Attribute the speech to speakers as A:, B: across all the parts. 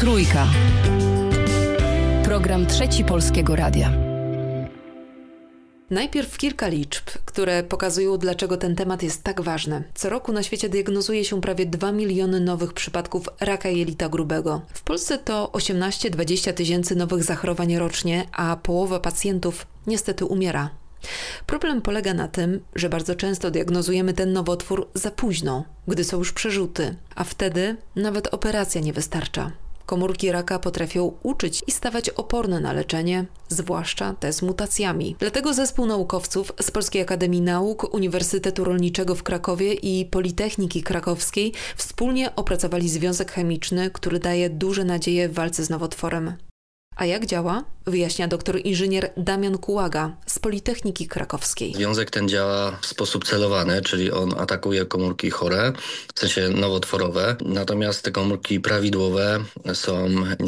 A: Trójka. Program Trzeci Polskiego Radia. Najpierw kilka liczb, które pokazują, dlaczego ten temat jest tak ważny. Co roku na świecie diagnozuje się prawie 2 miliony nowych przypadków raka jelita grubego. W Polsce to 18-20 tysięcy nowych zachorowań rocznie, a połowa pacjentów niestety umiera. Problem polega na tym, że bardzo często diagnozujemy ten nowotwór za późno, gdy są już przerzuty, a wtedy nawet operacja nie wystarcza. Komórki raka potrafią uczyć i stawać oporne na leczenie, zwłaszcza te z mutacjami. Dlatego zespół naukowców z Polskiej Akademii Nauk, Uniwersytetu Rolniczego w Krakowie i Politechniki Krakowskiej wspólnie opracowali związek chemiczny, który daje duże nadzieje w walce z nowotworem. A jak działa? Wyjaśnia doktor inżynier Damian Kułaga z Politechniki Krakowskiej.
B: Związek ten działa w sposób celowany, czyli on atakuje komórki chore, w sensie nowotworowe, natomiast te komórki prawidłowe są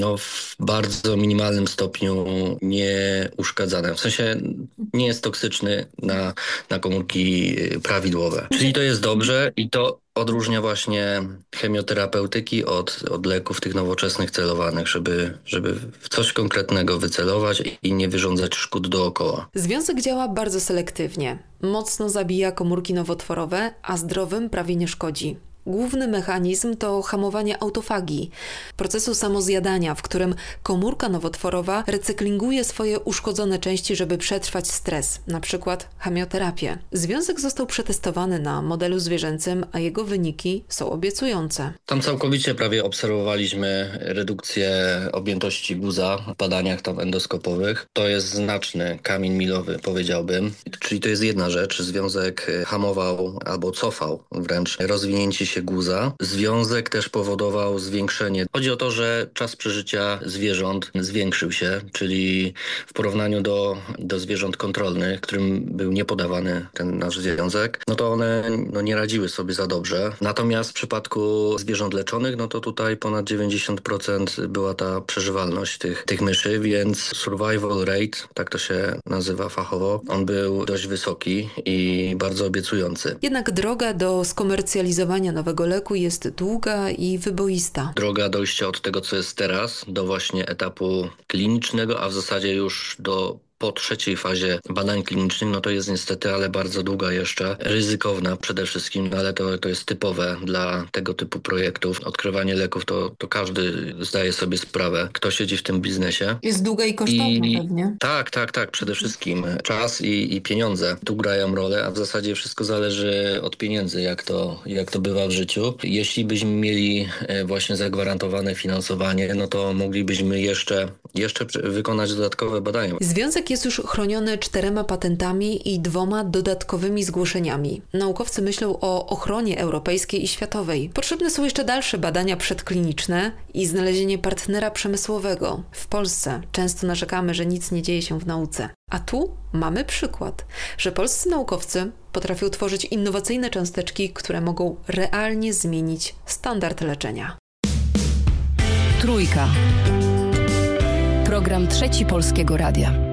B: w bardzo minimalnym stopniu nieuszkadzane. W sensie nie jest toksyczny na komórki prawidłowe. Czyli to jest dobrze i to odróżnia właśnie chemioterapeutyki od leków tych nowoczesnych celowanych, żeby w coś konkretnego wycelować i nie wyrządzać szkód dookoła.
A: Związek działa bardzo selektywnie. Mocno zabija komórki nowotworowe, a zdrowym prawie nie szkodzi. Główny mechanizm to hamowanie autofagii, procesu samozjadania, w którym komórka nowotworowa recyklinguje swoje uszkodzone części, żeby przetrwać stres, na przykład chemioterapię. Związek został przetestowany na modelu zwierzęcym, a jego wyniki są obiecujące.
B: Tam całkowicie prawie obserwowaliśmy redukcję objętości guza w badaniach tam endoskopowych. To jest znaczny kamień milowy, powiedziałbym. Czyli to jest jedna rzecz. Związek hamował albo cofał wręcz rozwinięcie się guza. Związek też powodował zwiększenie. Chodzi o to, że czas przeżycia zwierząt zwiększył się, czyli w porównaniu do zwierząt kontrolnych, którym był niepodawany ten nasz związek, no to one nie radziły sobie za dobrze. Natomiast w przypadku zwierząt leczonych, no to tutaj ponad 90% była ta przeżywalność tych myszy, więc survival rate, tak to się nazywa fachowo, on był dość wysoki i bardzo obiecujący.
A: Jednak droga do skomercjalizowania nowego leku jest długa i wyboista.
B: Droga dojścia od tego, co jest teraz, do właśnie etapu klinicznego, a w zasadzie już po trzeciej fazie badań klinicznych, no to jest niestety, ale bardzo długa jeszcze, ryzykowna przede wszystkim, ale to jest typowe dla tego typu projektów. Odkrywanie leków to każdy zdaje sobie sprawę, kto siedzi w tym biznesie.
A: Jest długa i kosztowna pewnie.
B: Tak, przede wszystkim czas i pieniądze tu grają rolę, a w zasadzie wszystko zależy od pieniędzy, jak to bywa w życiu. Jeśli byśmy mieli właśnie zagwarantowane finansowanie, no to moglibyśmy jeszcze wykonać dodatkowe badania.
A: Związek jest już chroniony 4 patentami i 2 dodatkowymi zgłoszeniami. Naukowcy myślą o ochronie europejskiej i światowej. Potrzebne są jeszcze dalsze badania przedkliniczne i znalezienie partnera przemysłowego. W Polsce często narzekamy, że nic nie dzieje się w nauce. A tu mamy przykład, że polscy naukowcy potrafią tworzyć innowacyjne cząsteczki, które mogą realnie zmienić standard leczenia. Trójka. Program Trzeci Polskiego Radia.